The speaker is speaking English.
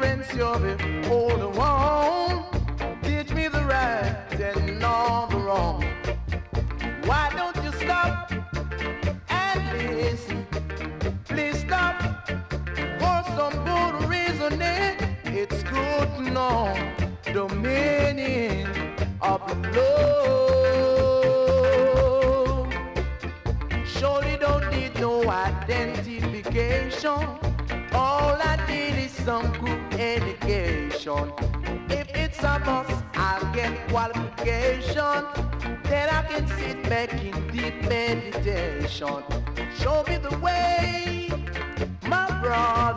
ignorance, you're the older one. Teach me the right and all the wrong. Why don't you stop and listen? Please stop for some good reasoning. It's good to know the meaning of love. Surely don't need no identification. All I need is some good education. If it's a must, I'll get qualification. Then I can sit back in deep meditation. Show me the way, my brother.